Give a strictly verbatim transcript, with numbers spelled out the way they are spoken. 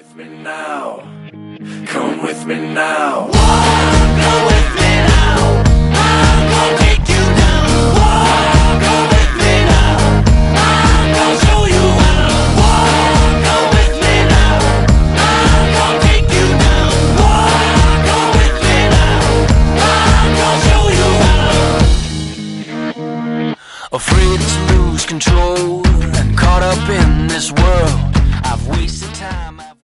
with me now. Come with me now. Walk, go with me now. I'm gonna take you down. Walk, go with me now. I'm gonna show you how. Walk, go with me now. I'm gonna take you down. Walk, go with me now. I'm gonna show you how. Afraid to lose control and caught up in this world.